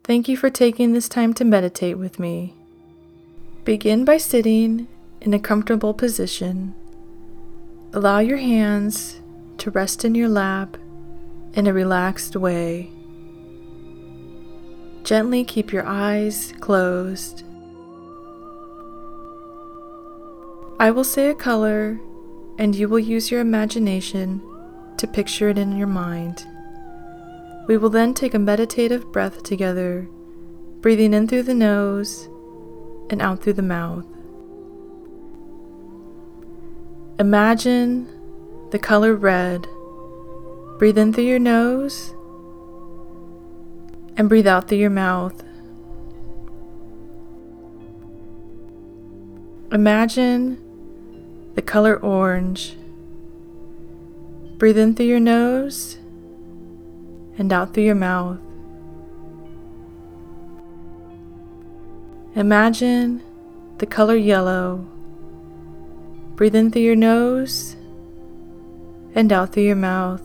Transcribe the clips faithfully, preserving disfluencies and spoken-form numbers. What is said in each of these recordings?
Thank you for taking this time to meditate with me. Begin by sitting in a comfortable position. Allow your hands to rest in your lap in a relaxed way. Gently keep your eyes closed. I will say a color, and you will use your imagination to picture it in your mind. We will then take a meditative breath together, breathing in through the nose and out through the mouth. Imagine the color red. Breathe in through your nose and breathe out through your mouth. Imagine the color orange. Breathe in through your nose and out through your mouth. Imagine the color yellow. Breathe in through your nose and out through your mouth.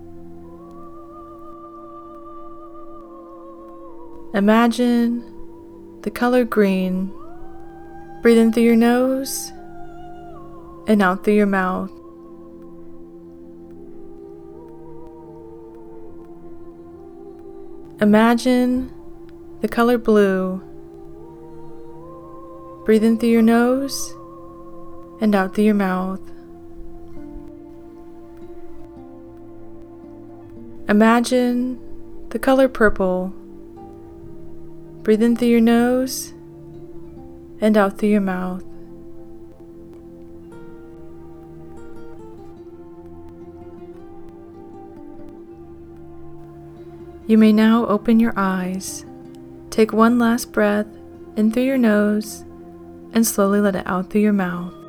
Imagine the color green. Breathe in through your nose and out through your mouth. Imagine the color blue. Breathe in through your nose and out through your mouth. Imagine the color purple. Breathe in through your nose and out through your mouth. You may now open your eyes. Take one last breath in through your nose and slowly let it out through your mouth.